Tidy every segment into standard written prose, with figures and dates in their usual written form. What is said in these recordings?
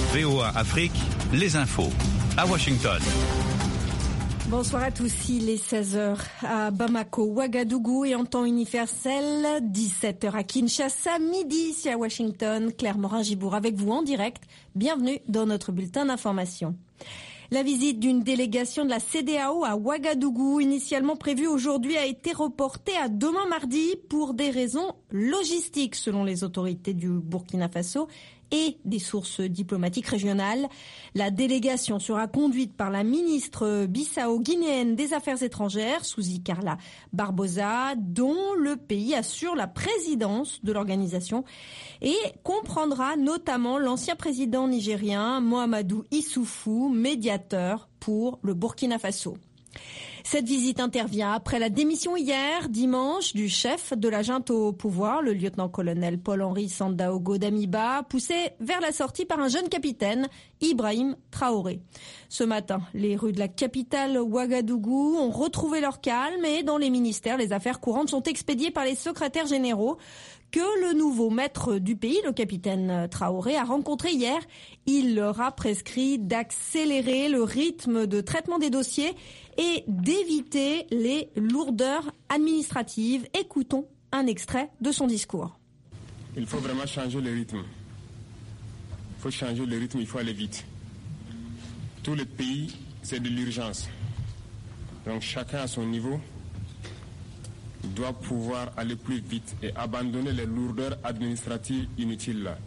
VOA Afrique, les infos à Washington. Bonsoir à tous, il est 16h à Bamako, Ouagadougou et en temps universel, 17h à Kinshasa, midi ici à Washington. Claire Morin-Gibour avec vous en direct. Bienvenue dans notre bulletin d'information. La visite d'une délégation de la CEDEAO à Ouagadougou, initialement prévue aujourd'hui, a été reportée à demain mardi pour des raisons logistiques, selon les autorités du Burkina Faso et des sources diplomatiques régionales. La délégation sera conduite par la ministre bissau-guinéenne des Affaires étrangères, Souzy Carla Barbosa, dont le pays assure la présidence de l'organisation, et comprendra notamment l'ancien président nigérien Mahamadou Issoufou, médiateur pour le Burkina Faso. Cette visite intervient après la démission hier, dimanche, du chef de la junte au pouvoir, le lieutenant-colonel Paul-Henri Sandaogo Damiba, poussé vers la sortie par un jeune capitaine, Ibrahim Traoré. Ce matin, les rues de la capitale Ouagadougou ont retrouvé leur calme et dans les ministères, les affaires courantes sont expédiées par les secrétaires généraux que le nouveau maître du pays, le capitaine Traoré, a rencontré hier. Il leur a prescrit d'accélérer le rythme de traitement des dossiers et d'éviter les lourdeurs administratives. Écoutons un extrait de son discours. Il faut vraiment changer le rythme. Il faut changer le rythme, il faut aller vite. Tout le pays, c'est de l'urgence. Donc chacun à son niveau doit pouvoir aller plus vite et abandonner les lourdeurs administratives inutiles là.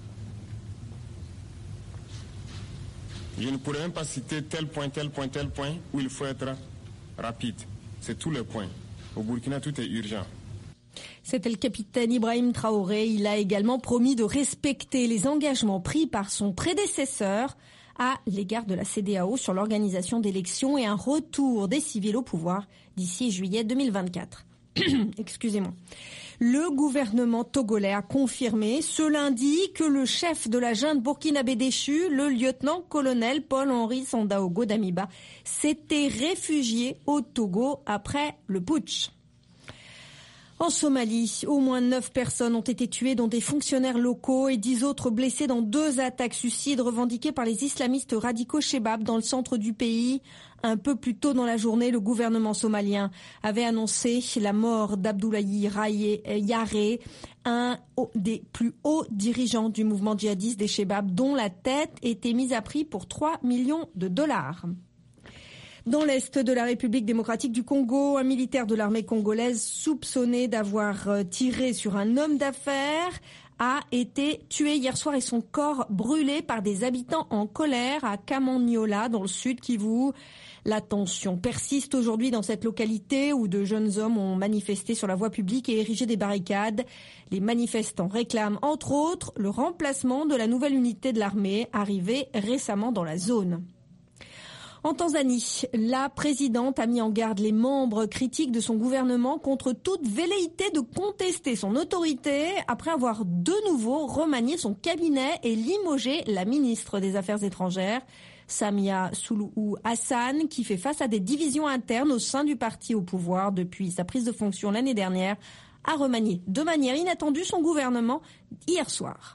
Je ne pourrais même pas citer tel point où il faut être rapide. C'est tous les points. Au Burkina, tout est urgent. C'était le capitaine Ibrahim Traoré. Il a également promis de respecter les engagements pris par son prédécesseur à l'égard de la CEDEAO sur l'organisation d'élections et un retour des civils au pouvoir d'ici juillet 2024. Excusez-moi. Le gouvernement togolais a confirmé ce lundi que le chef de la junte burkinabé déchu, le lieutenant-colonel Paul-Henri Sandaogo Damiba, s'était réfugié au Togo après le putsch. En Somalie, au moins 9 personnes ont été tuées, dont des fonctionnaires locaux et 10 autres blessés dans 2 attaques suicides revendiquées par les islamistes radicaux Shebab dans le centre du pays. Un peu plus tôt dans la journée, le gouvernement somalien avait annoncé la mort d'Abdoulaye Yare, un des plus hauts dirigeants du mouvement djihadiste des Shebab, dont la tête était mise à prix pour 3 millions de dollars. Dans l'est de la République démocratique du Congo, un militaire de l'armée congolaise soupçonné d'avoir tiré sur un homme d'affaires a été tué hier soir et son corps brûlé par des habitants en colère à Kamanyola, dans le sud Kivu. La tension persiste aujourd'hui dans cette localité où de jeunes hommes ont manifesté sur la voie publique et érigé des barricades. Les manifestants réclament entre autres le remplacement de la nouvelle unité de l'armée arrivée récemment dans la zone. En Tanzanie, la présidente a mis en garde les membres critiques de son gouvernement contre toute velléité de contester son autorité après avoir de nouveau remanié son cabinet et limogé la ministre des Affaires étrangères, Samia Suluhu Hassan, qui fait face à des divisions internes au sein du parti au pouvoir depuis sa prise de fonction l'année dernière, a remanié de manière inattendue son gouvernement hier soir.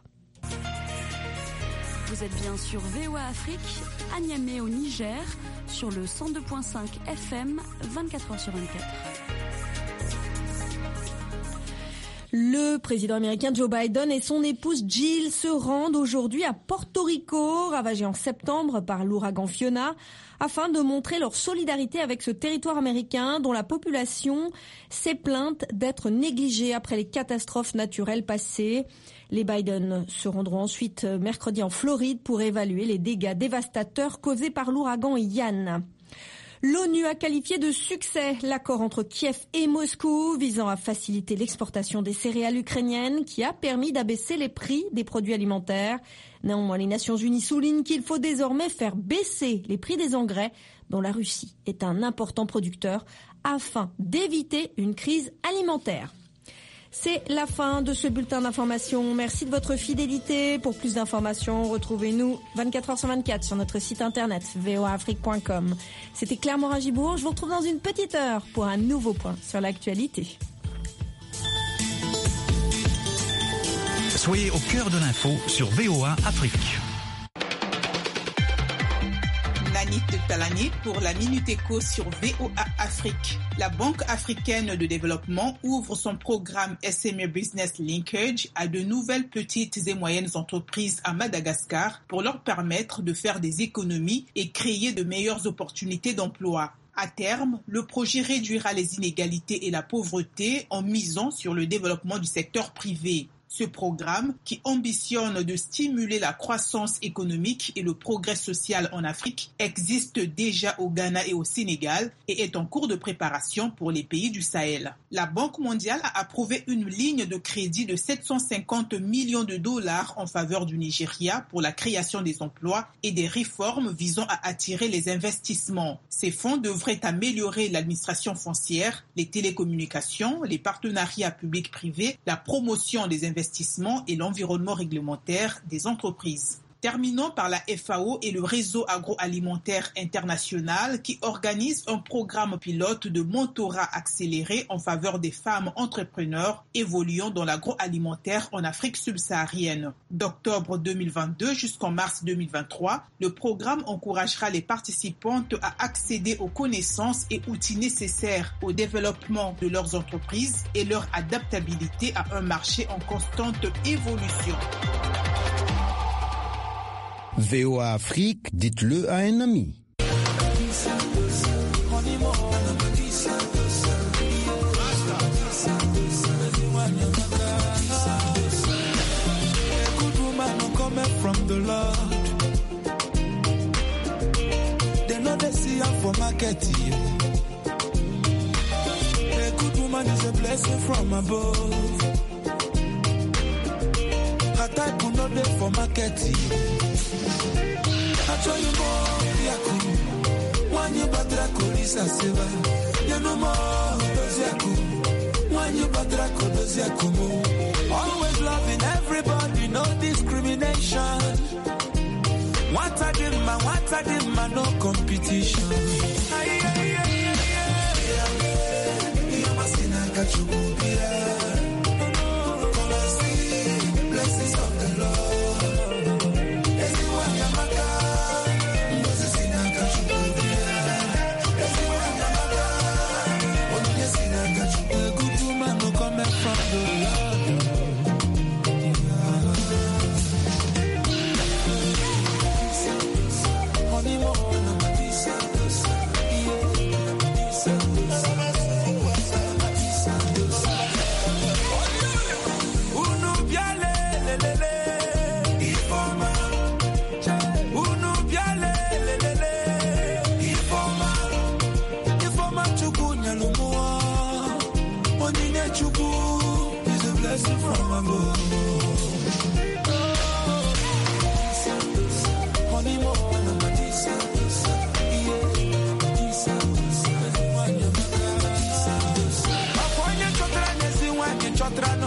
Vous êtes bien sur VOA Afrique, à Niamey au Niger, sur le 102.5 FM, 24h sur 24. Le président américain Joe Biden et son épouse Jill se rendent aujourd'hui à Porto Rico, ravagé en septembre par l'ouragan Fiona, afin de montrer leur solidarité avec ce territoire américain dont la population s'est plainte d'être négligée après les catastrophes naturelles passées. Les Biden se rendront ensuite mercredi en Floride pour évaluer les dégâts dévastateurs causés par l'ouragan Ian. L'ONU a qualifié de succès l'accord entre Kiev et Moscou visant à faciliter l'exportation des céréales ukrainiennes qui a permis d'abaisser les prix des produits alimentaires. Néanmoins, les Nations Unies soulignent qu'il faut désormais faire baisser les prix des engrais dont la Russie est un important producteur afin d'éviter une crise alimentaire. C'est la fin de ce bulletin d'information. Merci de votre fidélité. Pour plus d'informations, retrouvez-nous 24h/24 sur notre site internet voaafrique.com. C'était Claire Morin-Gibour. Je vous retrouve dans une petite heure pour un nouveau point sur l'actualité. Soyez au cœur de l'info sur VOA Afrique. Salani pour la Minute Éco sur VOA Afrique. La Banque africaine de développement ouvre son programme SME Business Linkage à de nouvelles petites et moyennes entreprises à Madagascar pour leur permettre de faire des économies et créer de meilleures opportunités d'emploi. À terme, le projet réduira les inégalités et la pauvreté en misant sur le développement du secteur privé. Ce programme, qui ambitionne de stimuler la croissance économique et le progrès social en Afrique, existe déjà au Ghana et au Sénégal et est en cours de préparation pour les pays du Sahel. La Banque mondiale a approuvé une ligne de crédit de 750 millions de dollars en faveur du Nigeria pour la création des emplois et des réformes visant à attirer les investissements. Ces fonds devraient améliorer l'administration foncière, les télécommunications, les partenariats publics-privés, la promotion des investissements et l'environnement réglementaire des entreprises. Terminons par la FAO et le réseau agroalimentaire international qui organise un programme pilote de mentorat accéléré en faveur des femmes entrepreneurs évoluant dans l'agroalimentaire en Afrique subsaharienne. D'octobre 2022 jusqu'en mars 2023, le programme encouragera les participantes à accéder aux connaissances et outils nécessaires au développement de leurs entreprises et leur adaptabilité à un marché en constante évolution. VOA Afrique, dites-le à un ami. From the Lord, they know they see her for market. A good woman is a blessing from above. Her type will not be for market. I tell you more, Yaku. When you batra kolisa seva, you know more, Yaku. When you batra kolisa kumu. Always loving everybody, no discrimination. What I did, man, no competition. Blessings of the Lord.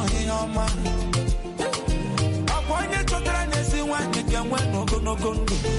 Go.